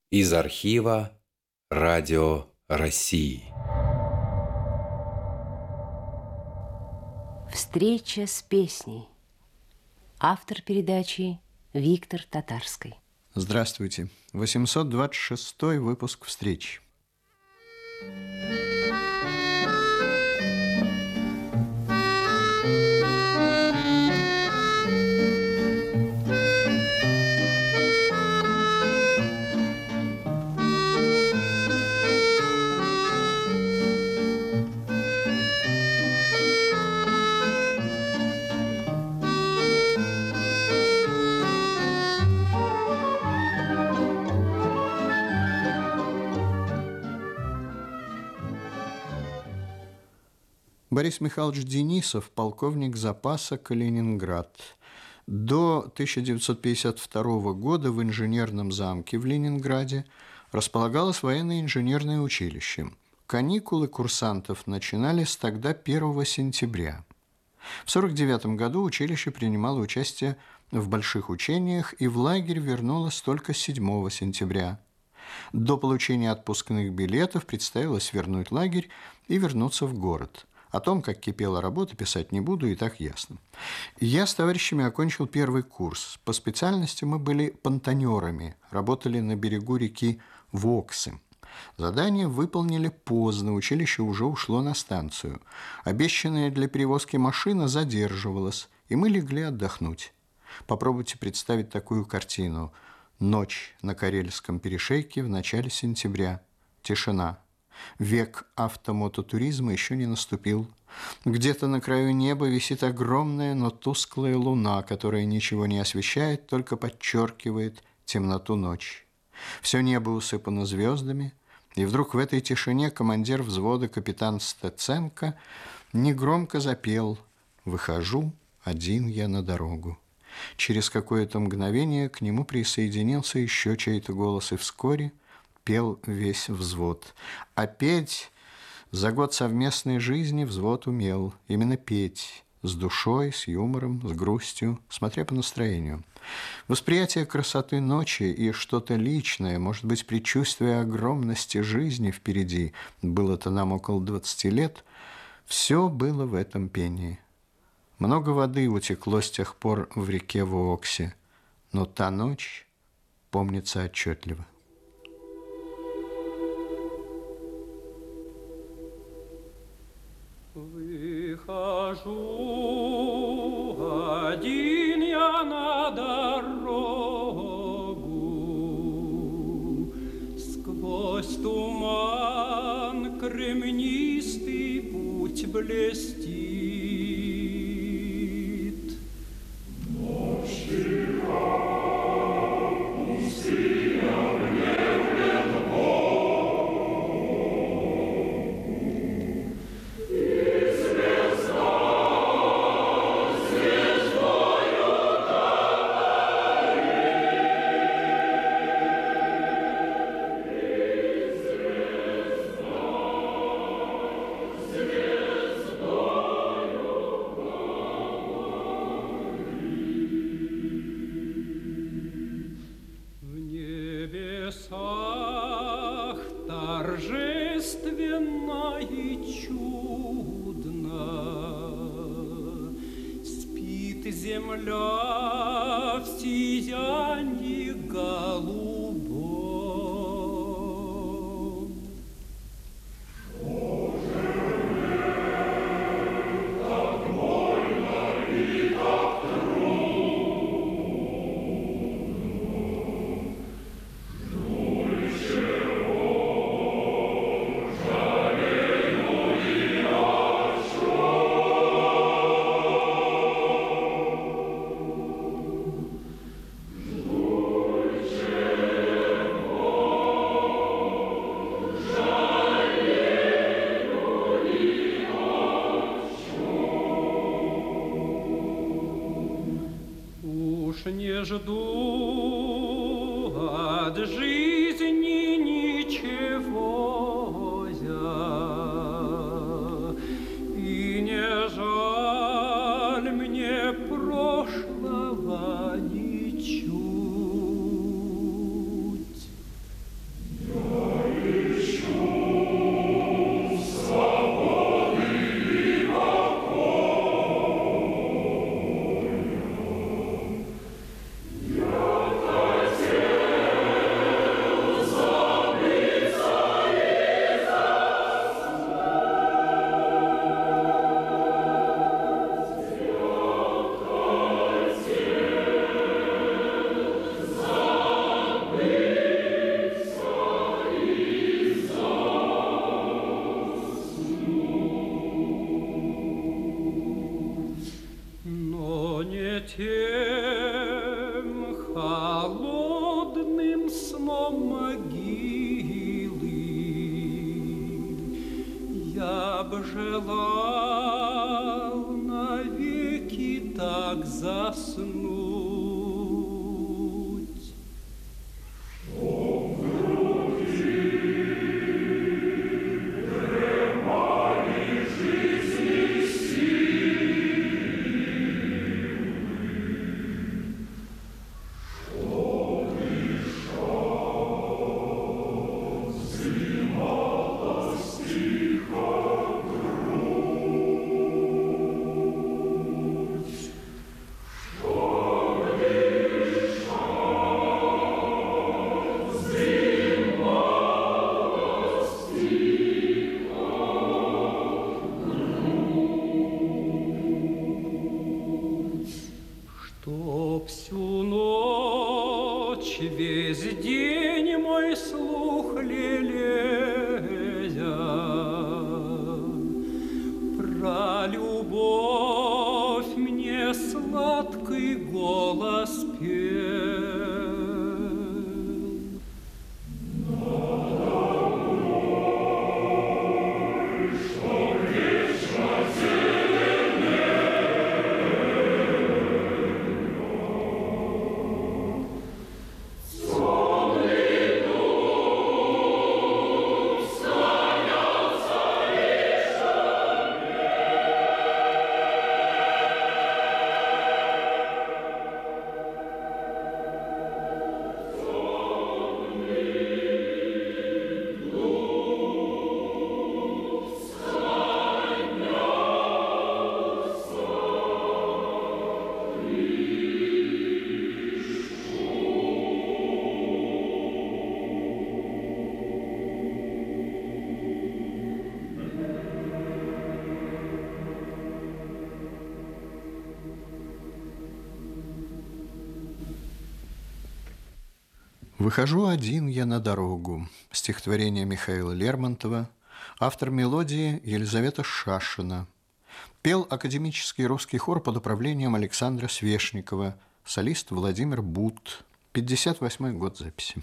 Из архива Радио России. Встреча с песней. Автор передачи Виктор Татарский. Здравствуйте. 826 выпуск «Встречи». Борис Михайлович Денисов, полковник запаса Калининград. До 1952 года в инженерном замке в Ленинграде располагалось военное инженерное училище. Каникулы курсантов начинались тогда 1 сентября. В 1949 году училище принимало участие в больших учениях и в лагерь вернулось только 7 сентября. До получения отпускных билетов предстояло свернуть лагерь и вернуться в город. О том, как кипела работа, писать не буду, и так ясно. Я с товарищами окончил первый курс. По специальности мы были понтонерами, работали на берегу реки Воксы. Задание выполнили поздно, училище уже ушло на станцию. Обещанная для перевозки машина задерживалась, и мы легли отдохнуть. Попробуйте представить такую картину. Ночь на Карельском перешейке в начале сентября. Тишина. Век автомототуризма еще не наступил. Где-то на краю неба висит огромная, но тусклая луна, которая ничего не освещает, только подчеркивает темноту ночи. Все небо усыпано звездами, и вдруг в этой тишине командир взвода капитан Стеценко негромко запел «Выхожу один я на дорогу». Через какое-то мгновение к нему присоединился еще чей-то голос, и вскоре пел весь взвод. А петь за год совместной жизни взвод умел. Именно петь. С душой, с юмором, с грустью, смотря по настроению. Восприятие красоты ночи и что-то личное, может быть, предчувствие огромности жизни впереди, было-то нам около 20 лет, все было в этом пении. Много воды утекло с тех пор в реке Воксе, но та ночь помнится отчетливо. Выхожу один я на дорогу, сквозь туман кремнистый путь блестит. Торжественно и чудно спит земля в сиянии голубом. Так больно и так не жду от жизни ничего я, и не жаль мне прошлого ничуть. что не тем холодным сном могилы я б желал навеки так заснуть. Всю ночь, весь день мой слух лелея про любовь мне сладкий голос пел. «Выхожу один я на дорогу» – стихотворение Михаила Лермонтова, автор мелодии Елизавета Шашина. Пел академический русский хор под управлением Александра Свешникова, солист Владимир Бут, 58-й год записи.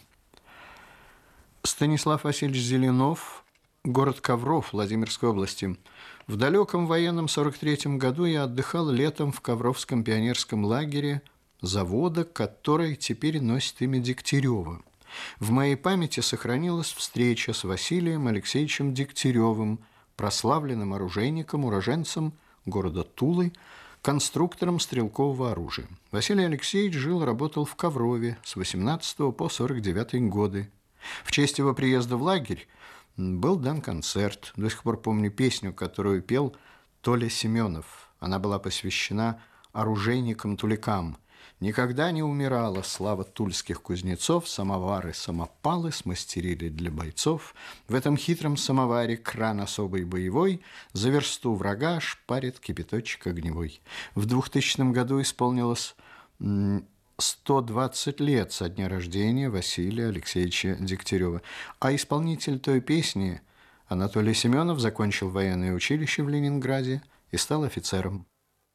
Станислав Васильевич Зеленов, город Ковров Владимирской области. В далеком военном 43-м году я отдыхал летом в Ковровском пионерском лагере завода, который теперь носит имя Дегтярева. В моей памяти сохранилась встреча с Василием Алексеевичем Дегтяревым, прославленным оружейником, уроженцем города Тулы, конструктором стрелкового оружия. Василий Алексеевич жил и работал в Коврове с 18 по 49 годы. В честь его приезда в лагерь был дан концерт. До сих пор помню песню, которую пел Толя Семенов. Она была посвящена оружейникам-туликам. Никогда не умирала слава тульских кузнецов, самовары, самопалы смастерили для бойцов. В этом хитром самоваре кран особый боевой, за версту врага шпарит кипяточек огневой. В 2000 году исполнилось 120 лет со дня рождения Василия Алексеевича Дегтярева. А исполнитель той песни Анатолий Семенов закончил военное училище в Ленинграде и стал офицером.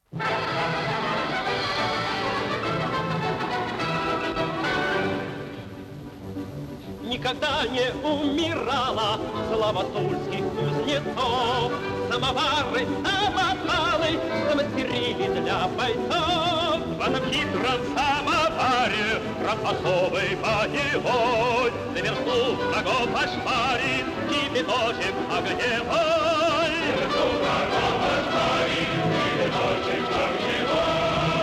Никогда не умирала слава тульских кузнецов. Самовары, самопалы смастерили для бойцов. В этом хитром самоваре кран особый боевой, за версту врагов ошпарит кипяточек огневой. За версту врагов ошпарит кипяточек огневой.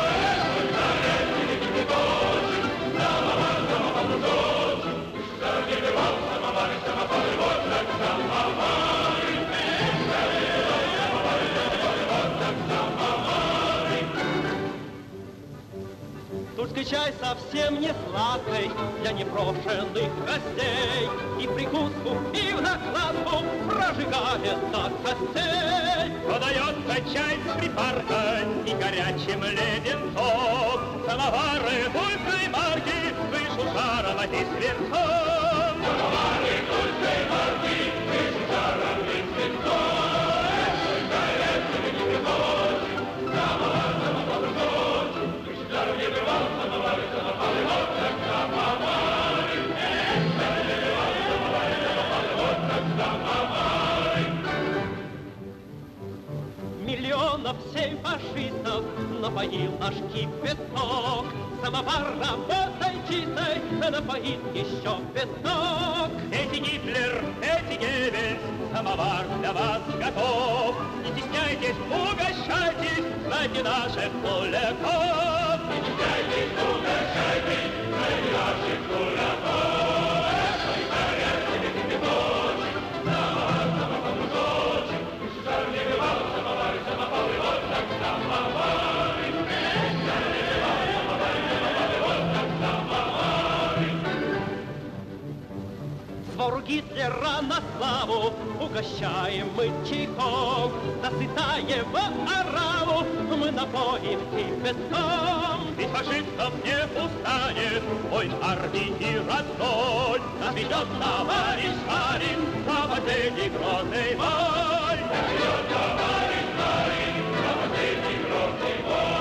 Тульский чай совсем не сладкий для непрошенных гостей. И в прикуску, и в накладку прожигает до костей. Подается чай с припаркой и горячим леденцом. Самовары тульской марки выше жаром и свинцом. Самовары тульской марки выше жаром и свинцом. фашистов напоил наш кипяток. Самовар работой чистой напоит еще песок. Эти Гитлер, эти Геббельс, самовар для вас готов. Не стесняйтесь, угощайтесь, знайте наших кулаков. Не стесняйтесь, угощайтесь, знайте наших кулаков. Свору Гитлера на славу угощаем мы чайком. Засытай его ораву мы напоим кипятком. Ведь фашистов не устанет войн армии родной. Нас ведет товарищ Сталин за последний грозный бой. Нас ведет товарищ Сталин за последний грозный бой.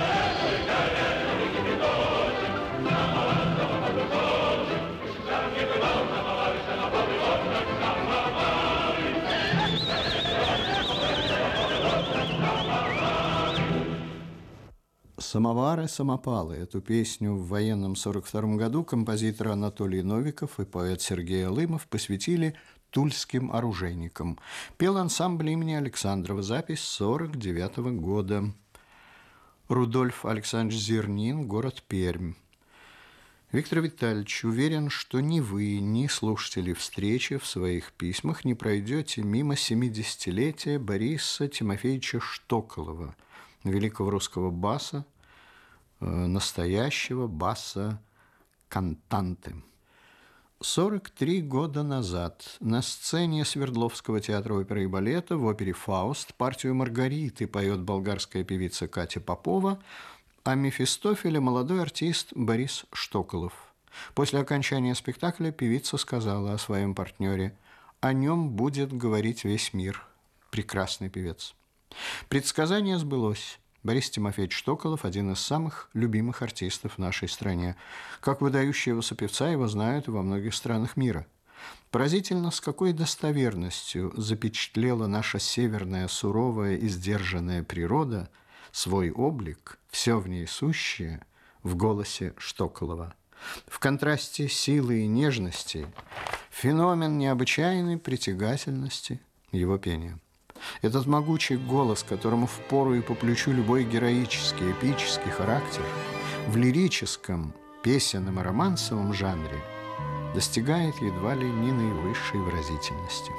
«Самовары, самопалы» – эту песню в военном 1942 году композитор Анатолий Новиков и поэт Сергей Алымов посвятили тульским оружейникам. Пел ансамбль имени Александрова, запись 1949 года. Рудольф Александрович Зернин, город Пермь. Виктор Витальевич уверен, что ни вы, ни слушатели встречи в своих письмах не пройдете мимо 70-летия Бориса Тимофеевича Штоколова, великого русского баса, настоящего баса-кантанты. 43 года назад на сцене Свердловского театра оперы и балета в опере «Фауст» партию Маргариты поет болгарская певица Катя Попова, а Мефистофеля – молодой артист Борис Штоколов. После окончания спектакля певица сказала о своем партнере: «О нем будет говорить весь мир. Прекрасный певец». Предсказание сбылось. Борис Тимофеевич Штоколов – один из самых любимых артистов в нашей стране. Как выдающегося певца его знают во многих странах мира. Поразительно, с какой достоверностью запечатлела наша северная суровая и сдержанная природа свой облик, все в ней сущее, в голосе Штоколова. В контрасте силы и нежности феномен необычайной притягательности его пения. Этот могучий голос, которому впору и по плечу любой героический, эпический характер, в лирическом, песенном и романсовом жанре достигает едва ли не наивысшей выразительности.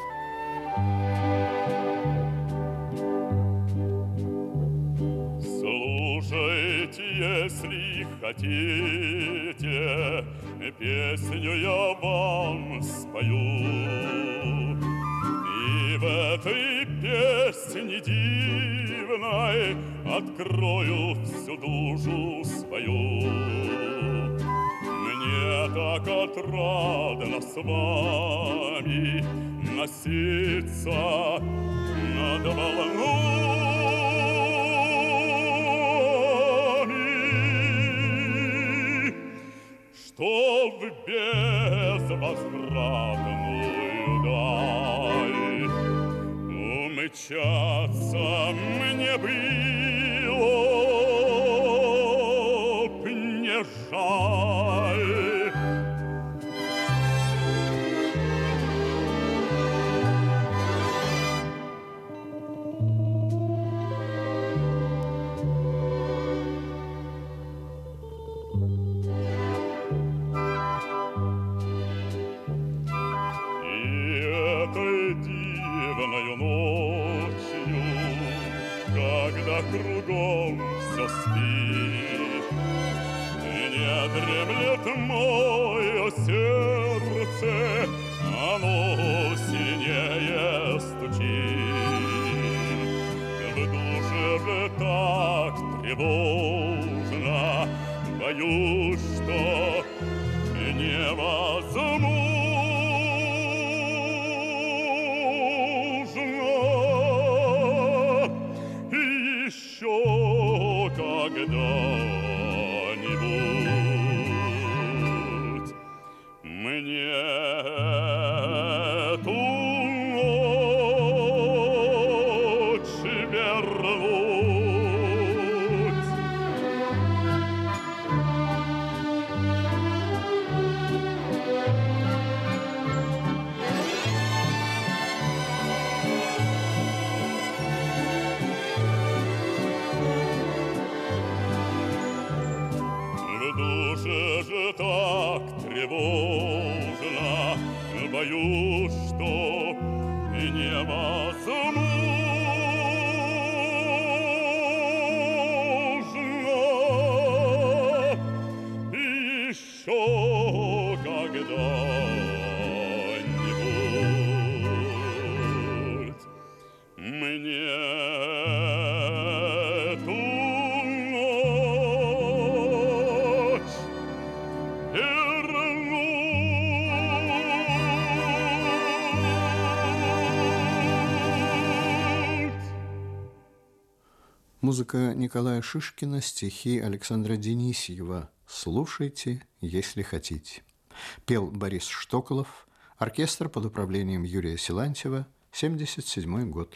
Слушайте, если хотите, песню я вам спою. И в этой песне дивной открою всю душу свою. Мне так отрадно с вами носиться над волнами, что в безвозвратную даль умчаться мне было б не жаль. Кругом все спит, не дремлет мое сердце, оно сильнее стучит. В душе же так тревожно, боюсь, что невозможно. Когда-нибудь мне эту ночь вернуть. же так тревожно, боюсь, что невозможно еще когда-нибудь мне эту ночь вернуть. Музыка Николая Шишкина, стихи Александра Денисьева. Слушайте, если хотите. Пел Борис Штоколов, оркестр под управлением Юрия Силантьева, 1977 год.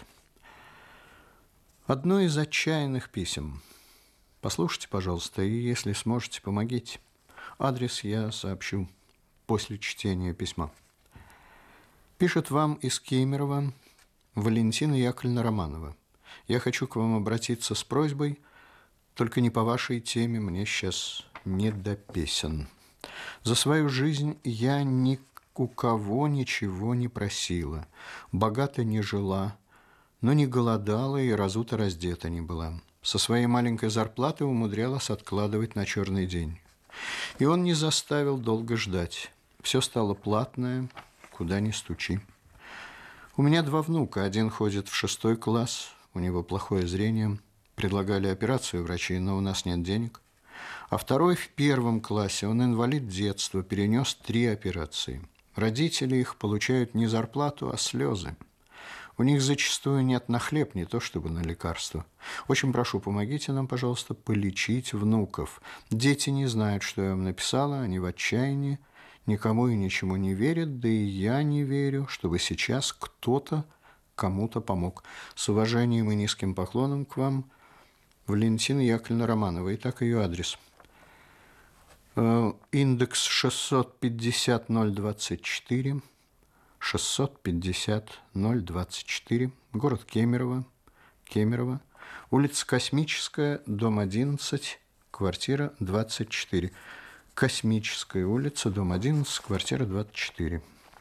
Одно из отчаянных писем. Послушайте, пожалуйста, и, если сможете, помогите. Адрес я сообщу после чтения письма. Пишет вам из Кемерово Валентина Яковлевна Романова. Я хочу к вам обратиться с просьбой, только не по вашей теме, мне сейчас не до песен. За свою жизнь я ни у кого ничего не просила, богато не жила, но не голодала и разуто раздета не была. Со своей маленькой зарплаты умудрялась откладывать на черный день. И он не заставил долго ждать. Все стало платное, куда ни стучи. У меня 2 внука. Один ходит в 6 класс, у него плохое зрение. Предлагали операцию врачи, но у нас нет денег. А второй в 1 классе, он инвалид детства, перенес 3 операции. Родители их получают не зарплату, а слезы. У них зачастую нет на хлеб, не то чтобы на лекарства. Очень прошу, помогите нам, пожалуйста, полечить внуков. Дети не знают, что я вам написала, они в отчаянии, никому и ничему не верят, да и я не верю, чтобы сейчас кто-то кому-то помог. С уважением и низким поклоном к вам, Валентина Яковлевна Романова. Итак, ее адрес. Индекс 650-024, 650-024, город Кемерово, улица Космическая, дом 11, квартира 24. Космическая улица, дом 11, квартира 24.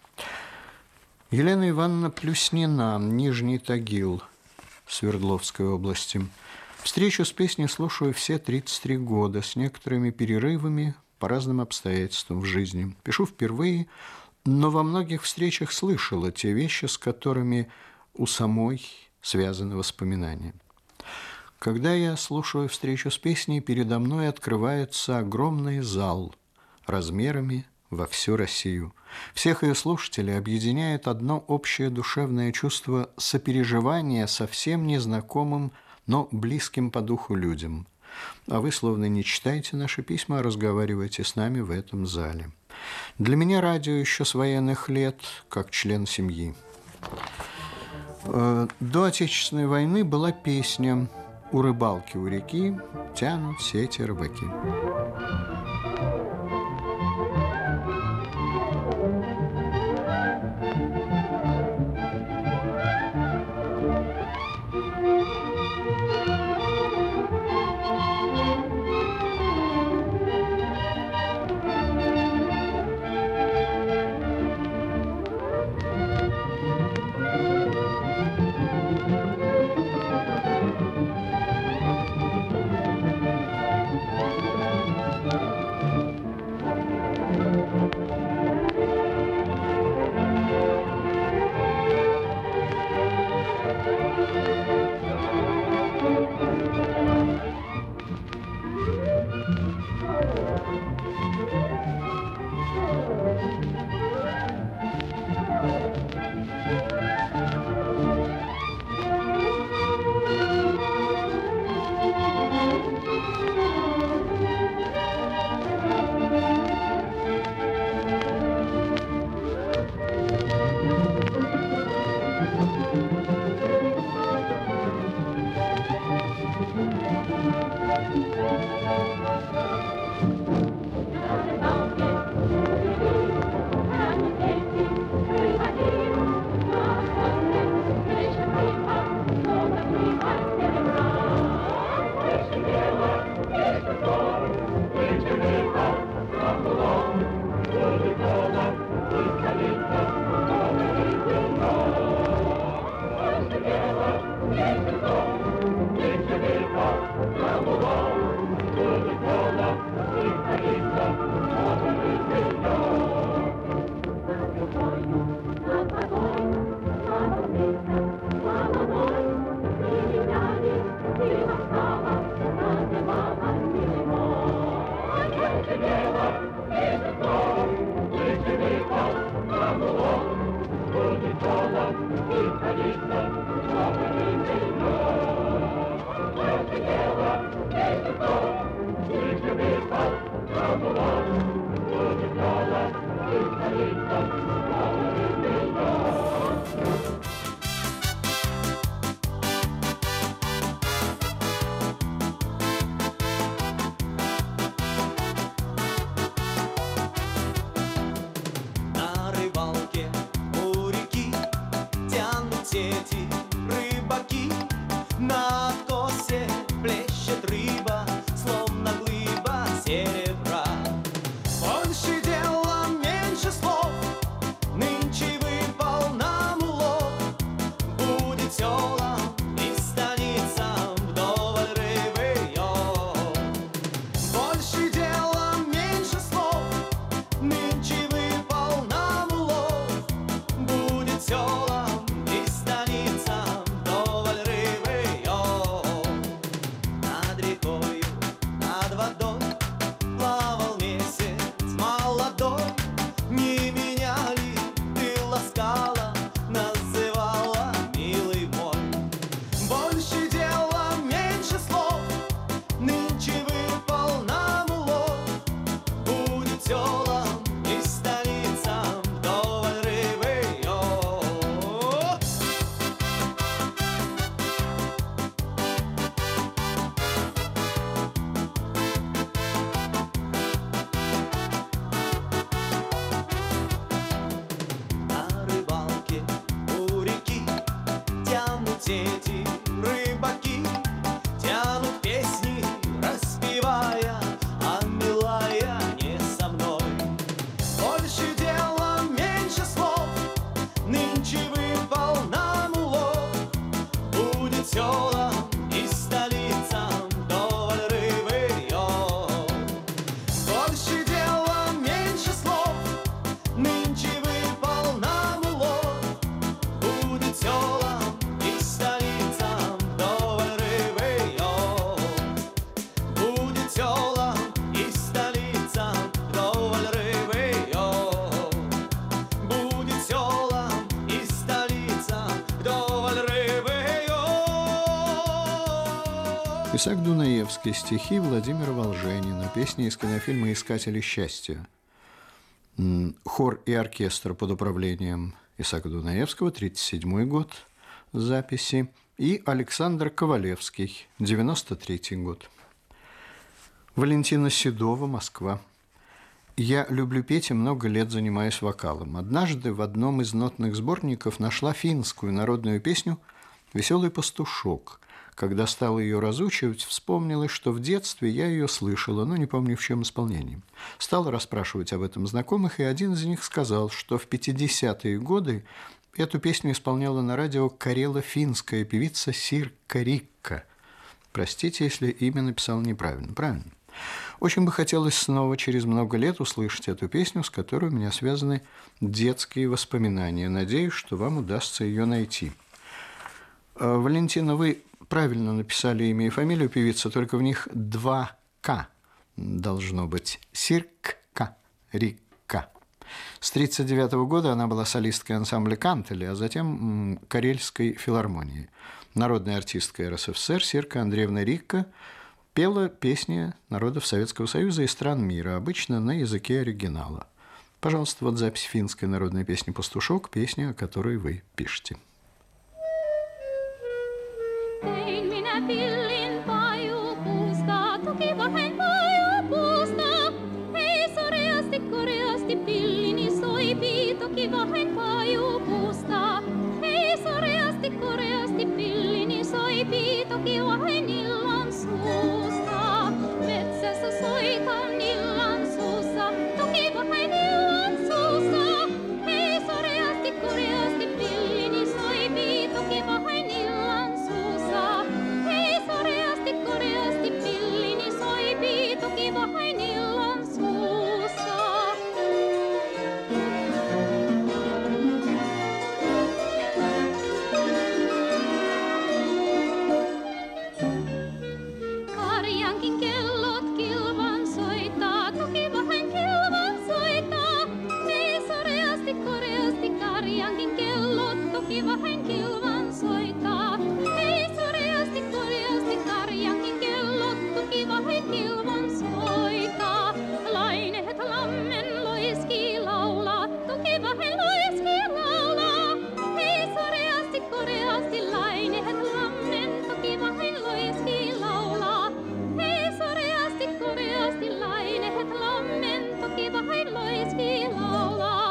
Елена Ивановна Плюснина, Нижний Тагил, Свердловской области. Встречу с песней слушаю все 33 года, с некоторыми перерывами по разным обстоятельствам в жизни. Пишу впервые, но во многих встречах слышала те вещи, с которыми у самой связаны воспоминания. Когда я слушаю встречу с песней, передо мной открывается огромный зал размерами во всю Россию. Всех ее слушателей объединяет одно общее душевное чувство сопереживания совсем незнакомым, но близким по духу людям. А вы словно не читаете наши письма, а разговариваете с нами в этом зале. Для меня радио еще с военных лет, как член семьи. До Отечественной войны была песня «У рыбалки у реки тянут сети рыбаки». Исаак Дунаевский, стихи Владимира Волженина, песни из кинофильма «Искатели счастья». Хор и оркестр под управлением Исаака Дунаевского, 1937 год записи, и Александр Ковалевский, 1993 год. Валентина Седова, Москва. Я люблю петь и много лет занимаюсь вокалом. Однажды в одном из нотных сборников нашла финскую народную песню «Веселый пастушок». Когда стала ее разучивать, вспомнилось, что в детстве я ее слышала, но не помню, в чем исполнении. Стала расспрашивать об этом знакомых, и один из них сказал, что в 50-е годы эту песню исполняла на радио карело-финская певица Сиркка Рикка. Простите, если имя написал неправильно. Правильно. Очень бы хотелось снова через много лет услышать эту песню, с которой у меня связаны детские воспоминания. Надеюсь, что вам удастся ее найти. Валентина, вы правильно написали имя и фамилию певицы, только в них 2 «к» должно быть. Сиркка Рикка. С 1939 года она была солисткой ансамбля «Кантели», а затем Карельской филармонии. Народная артистка РСФСР Сиркка Андреевна Рикка пела песни народов Советского Союза и стран мира, обычно на языке оригинала. Пожалуйста, вот запись финской народной песни «Пастушок», песня, о которой вы пишете. Tein minä pillin pajupuusta, toki vahen pajupuusta. Hei soreasti pillini soipi, toki vahen pajupuusta. Hei soreasti pillini soipi, toki vahen illan suusta. Metsässä soitan illan suussa, toki vahen illan suussa. Hei soreasti pillini soipi, toki vahen illan suussa. Hei soreasti pillini soipi, toki vahen illan suussa. Karjankin kellot kilvan soittaa, toki vahen kilvan soittaa. Hei soreasti karjankin kellot, toki vahen kilvan soittaa. Hei soreasti karjankin kellot, toki vahen kilvan soittaa. Lainehet lammen loiski laulaa, toki vahen loiski laulaa. Hei soreasti lainehet lammen, toki vahen loiski laulaa. Hei soreasti lainehet lammen, toki vahen loiski laulaa.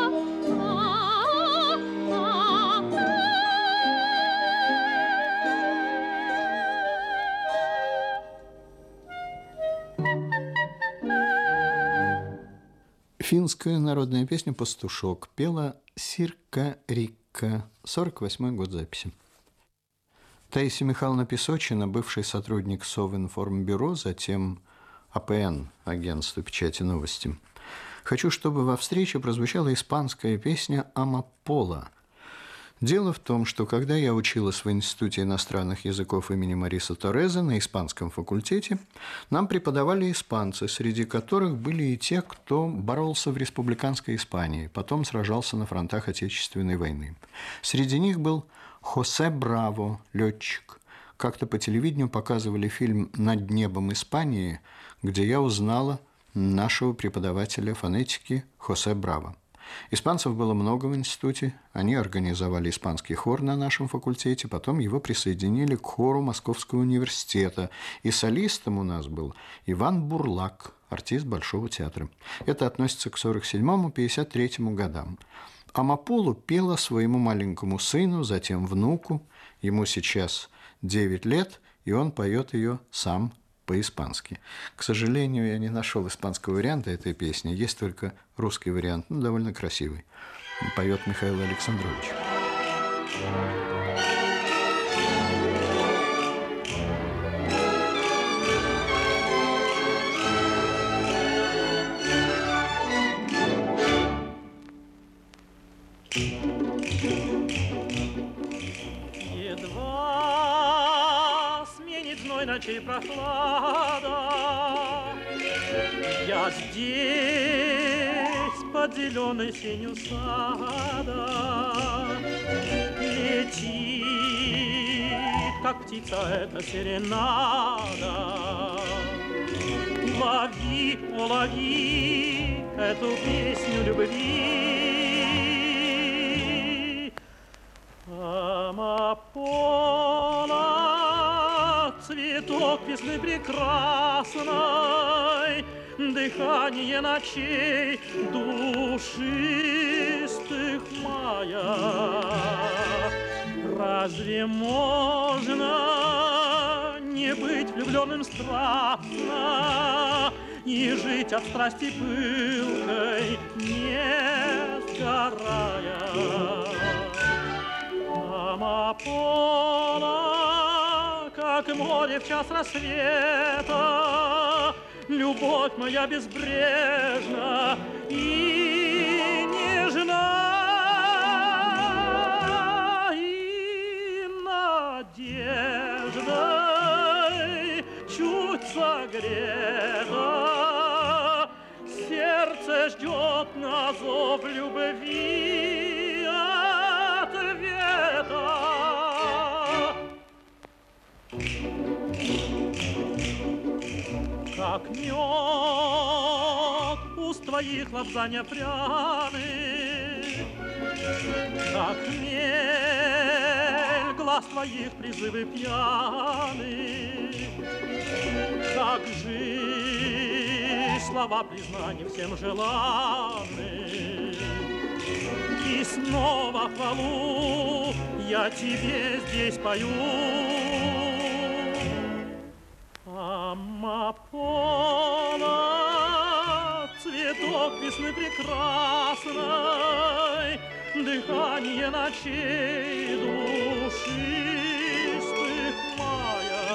Финская народная песня «Пастушок» пела Сиркка Рикка, 48-й год записи. Таисия Михайловна Песочина, бывший сотрудник Совинформбюро, затем АПН, агентство печати новости. Хочу, чтобы во встрече прозвучала испанская песня «Амапола». Дело в том, что когда я училась в Институте иностранных языков имени Мариса Торреса на испанском факультете, нам преподавали испанцы, среди которых были и те, кто боролся в республиканской Испании, потом сражался на фронтах Отечественной войны. Среди них был Хосе Браво, летчик. Как-то по телевидению показывали фильм «Над небом Испании», где я узнала нашего преподавателя фонетики Хосе Браво. Испанцев было много в институте, они организовали испанский хор на нашем факультете, потом его присоединили к хору Московского университета, и солистом у нас был Иван Бурлак, артист Большого театра. Это относится к 1947-1953 годам. Амаполу пела своему маленькому сыну, затем внуку, ему сейчас 9 лет, и он поет ее сам по-испански. К сожалению, я не нашел испанского варианта этой песни, есть только русский вариант, довольно красивый. Поет Михаил Александрович. Едва сменит зной ночей прохлада, я здесь под зеленой сенью сада. Летит как птица, это серенада. Лови, улови эту песню любви. Амапола, цветок весны прекрасной, дыхание ночей душистых мая. Разве можно не быть влюбленным страстно и жить от страсти пылкой, не сгорая? Амапола, как море в час рассвета, любовь моя безбрежна и нежна. Надеждой чуть согрето, сердце ждет на зов любви ответа. Как мед уст твоих лобзания пряны, как хмель глаз твоих призывы пьяны, как жизнь слова признания всем желаны. И снова хвалу я тебе здесь пою. Амапола, цветок весны прекрасной, дыхание ночей душистых мая.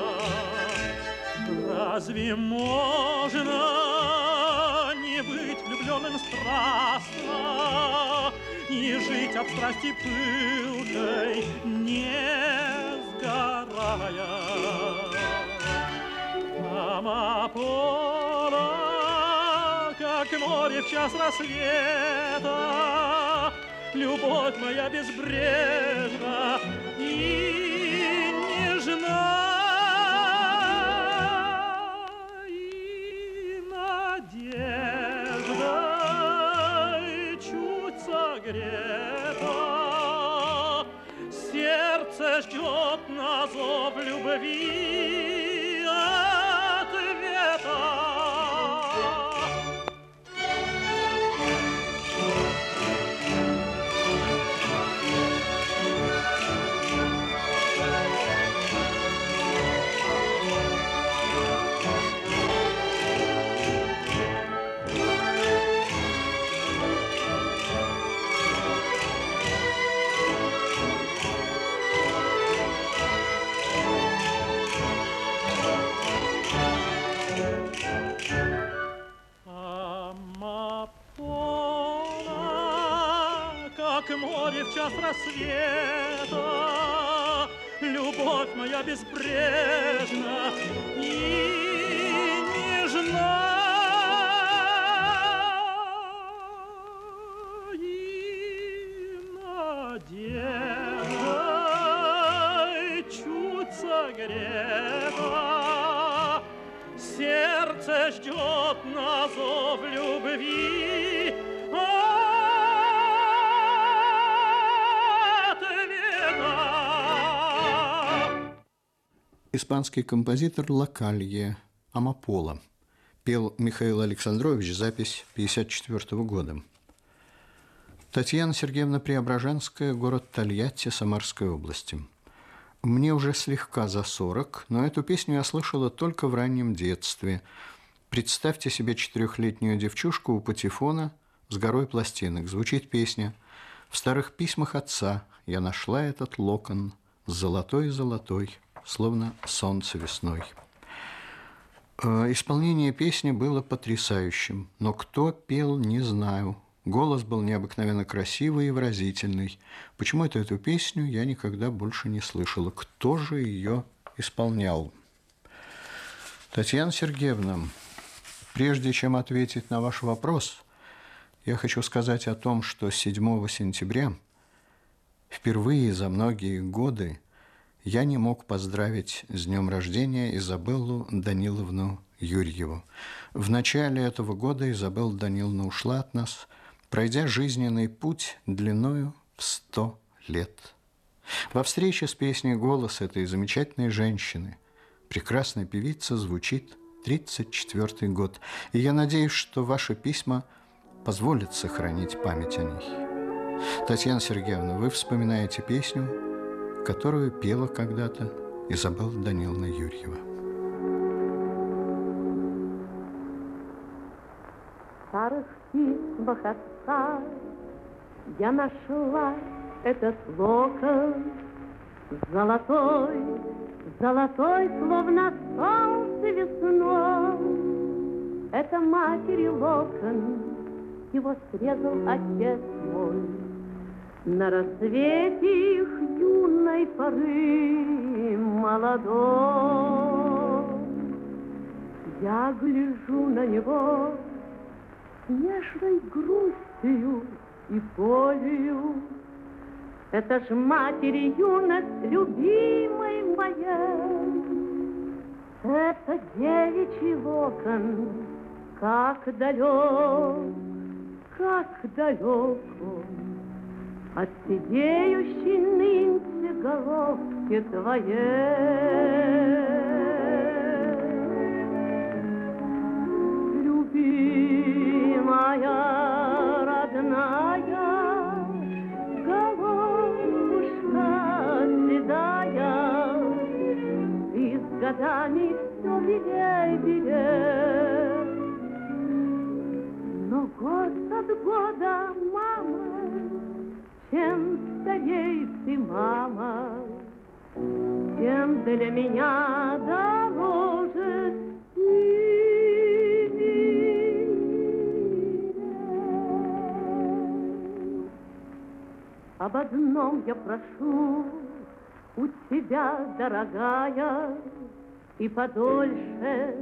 Разве можно не быть влюбленным страстно и жить от страсти пылкой, не сгорая? Амапола, как море в час рассвета, любовь моя безбрежна и нежна. И надеждой чуть согрета, сердце ждет на зов любви ответа. Как море в час рассвета, любовь моя безбрежна и нежна. И надеждой чуть согрета, сердце ждет на зов любви. Испанский композитор Лакалье «Амапола». Пел Михаил Александрович, запись 1954 года. Татьяна Сергеевна Преображенская, город Тольятти, Самарской области. Мне уже слегка за 40, но эту песню я слышала только в раннем детстве. Представьте себе 4-летнюю девчушку у патефона с горой пластинок. Звучит песня: «В старых письмах отца я нашла этот локон, золотой-золотой, словно солнце весной». Исполнение песни было потрясающим, но кто пел, не знаю. Голос был необыкновенно красивый и выразительный. Почему-то эту песню я никогда больше не слышала. Кто же ее исполнял? Татьяна Сергеевна, прежде чем ответить на ваш вопрос, я хочу сказать о том, что 7 сентября впервые за многие годы я не мог поздравить с днем рождения Изабеллу Даниловну Юрьеву. В начале этого года Изабелла Даниловна ушла от нас, пройдя жизненный путь длиною в 100 лет. Во встрече с песней голос этой замечательной женщины, прекрасная певица, звучит 34-й год. И я надеюсь, что ваши письма позволят сохранить память о ней. Татьяна Сергеевна, вы вспоминаете песню, которую пела когда-то Изабелла Даниловна Юрьева. В старых письмах отца я нашла этот локон золотой, золотой, словно солнце весной. Это матери локон, его срезал отец мой. На рассвете их юной поры молодой. Я гляжу на него с нежной грустью и болью. Это ж матери юность любимой моей. Это девичий локон, как далек он от сидеющей нынче головки твоей. Любимая, родная, головушка седая, ты с годами все белей, белей. Но год от года, мама, чем старей ты, мама, тем для меня дороже ты. Об одном я прошу у тебя, дорогая, и подольше,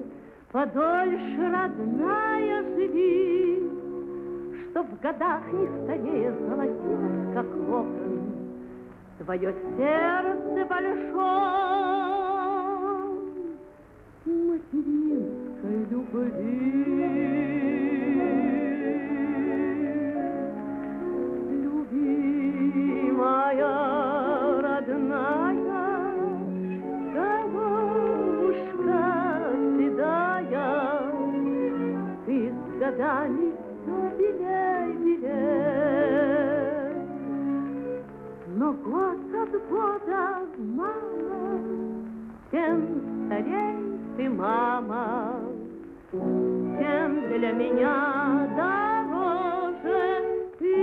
родная, живи, чтоб в годах не старее золотилось, как локон, твое сердце большой материнской любви. Любимая, родная, головушка седая, ты с годами белей, белей. Но год от года, мама, тем старей ты, мама, тем для меня дороже ты.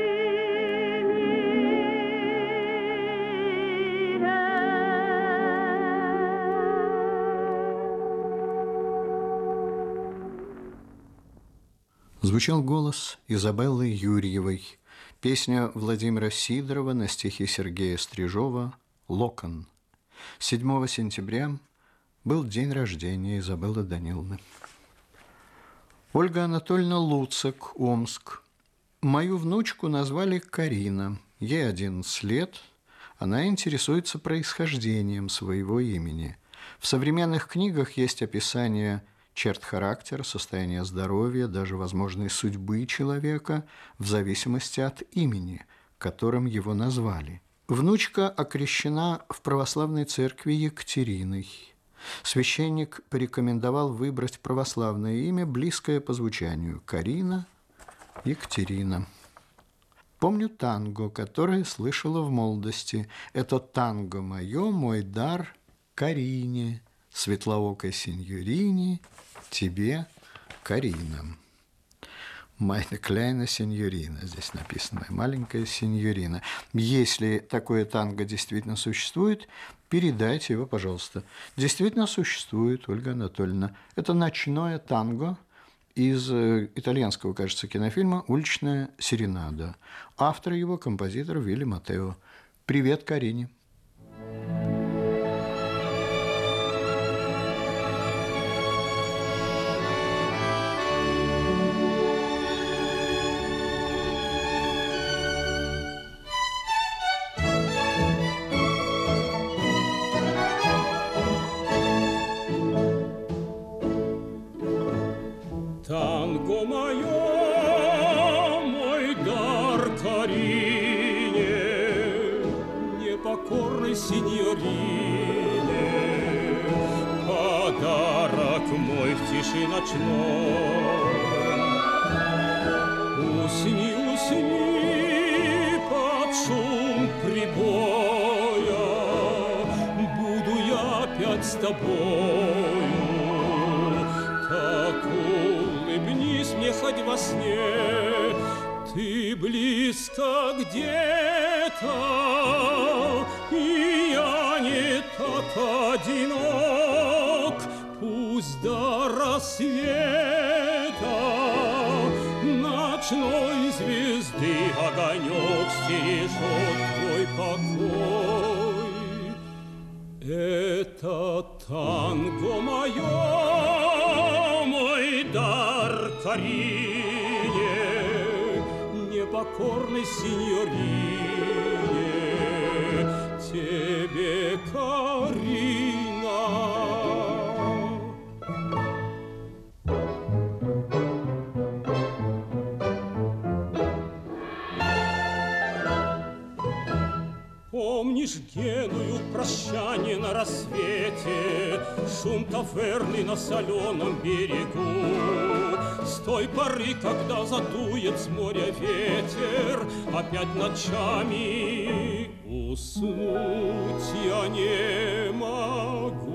Звучал голос Изабеллы Юрьевой, песня Владимира Сидорова на стихи Сергея Стрижова «Локон». 7 сентября был день рождения Изабеллы Даниловны. Ольга Анатольевна Луцак, Омск. Мою внучку назвали Карина. Ей 11 лет. Она интересуется происхождением своего имени. В современных книгах есть описание черт характера, состояния здоровья, даже возможной судьбы человека в зависимости от имени, которым его назвали. Внучка окрещена в православной церкви Екатериной. Священник порекомендовал выбрать православное имя, близкое по звучанию – Карина, Екатерина. Помню танго, которое слышала в молодости. Это танго мое, мой дар Карине, светлоокой сеньорине, тебе, Карина. Майна Кляйна сеньорина, здесь написано, моя маленькая сеньорина. Если такое танго действительно существует, передайте его, пожалуйста. Действительно существует, Ольга Анатольевна. Это ночное танго из итальянского, кажется, кинофильма «Уличная серенада». Автор его – композитор Вилли Матео. Привет, Карине. танго мое, мой дар Карине, непокорной синьорине, подарок мой в тиши ночной. Усни, усни под шум прибоя, буду я опять с тобою. Так улыбнись мне хоть во сне, ты близко где-то, и я не так одинок. Пусть до рассвета ночной звезды огонек стережет твой покой. Это танго мое, мой дар Карине, непокорной синьорине, тебе, Карина. Помнишь Геную, прощание на рассвете, шум таверны на соленом берегу? С той поры, когда задует с моря ветер, опять ночами уснуть я не могу.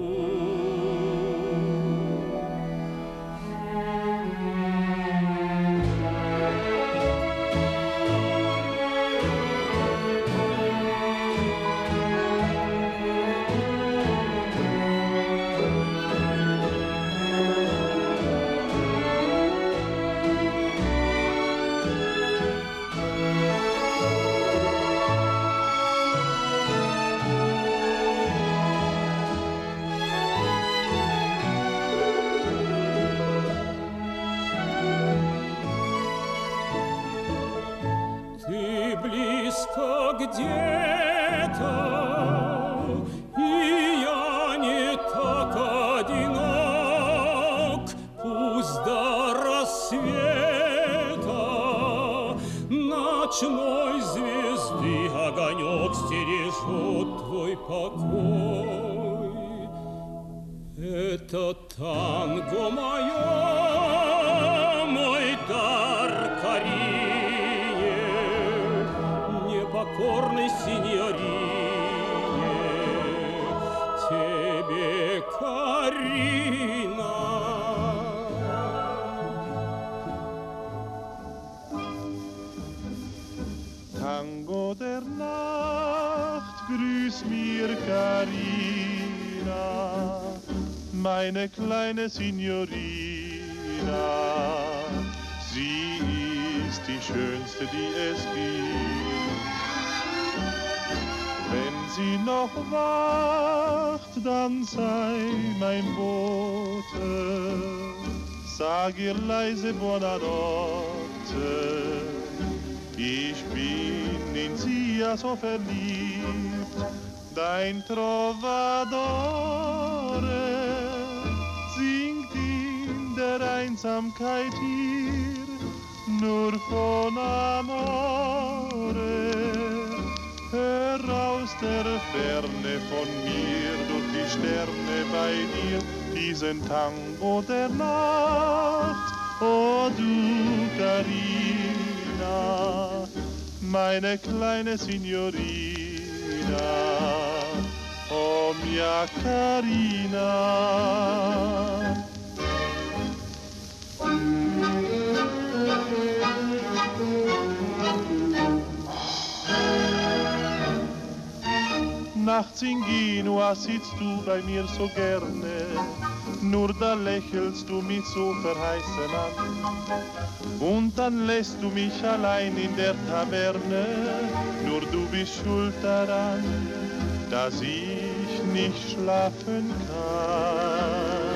Где-то, и я не так одинок. Пусть до рассвета ночной звезды огонек стережет твой покой. Это танго мое, мой дар Карине, непокорной синьорине, тебе, Карина. Tango der Nacht, grüß mir Carina, meine kleine Signorina. Sie ist die schönste, die es gibt. Wenn sie noch wacht, dann sei mein Bote. Sag ihr leise Buonanotte. Ich bin in sie ja so verliebt. Dein Trovadore singt in der Einsamkeit hier nur von Amore. Hör aus der Ferne von mir durch die Sterne bei dir diesen Tango der Nacht. Oh du Carina, meine kleine Signorina. Oh mia Carina. Nachts in Genua sitzt du bei mir so gerne, nur da lächelst du mich so verheißen an. Und dann lässt du mich allein in der Taverne, nur du bist schuld daran, dass ich nicht schlafen kann.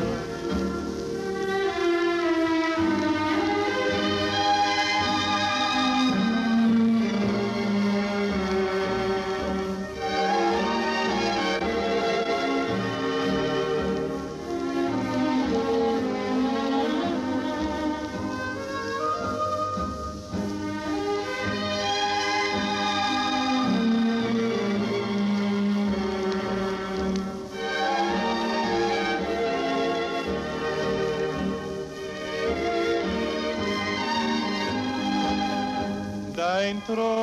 mein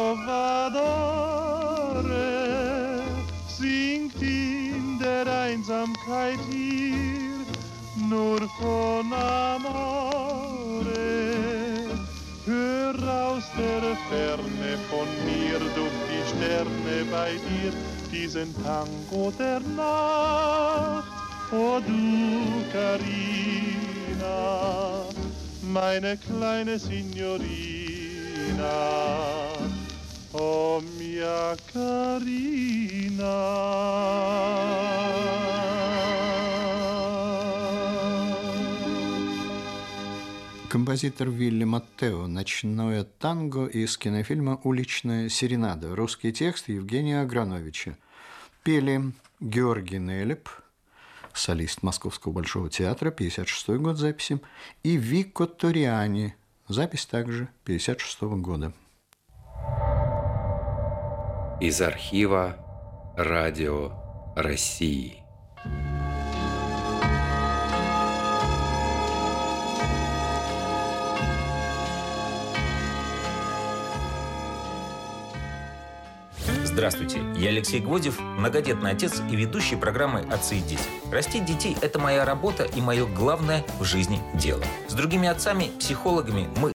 Trovadore, singt in der Einsamkeit hier nur von Amore. Hör aus der Ferne von mir durch die Sterne bei dir diesen Tango der Nacht. O du, Carina, meine kleine Signorina, oh mia Carina. Композитор Вилли Маттео «Ночное танго» из кинофильма «Уличная серенада». Русский текст Евгения Аграновича. Пели Георгий Нелеп, солист Московского Большого театра, 1956 год записи, и Вико Ториани, запись также 1956 года. Из архива «Радио России». Здравствуйте, я Алексей Гвоздев, многодетный отец и ведущий программы «Отцы и дети». Растить детей – это моя работа и мое главное в жизни дело. С другими отцами, психологами мы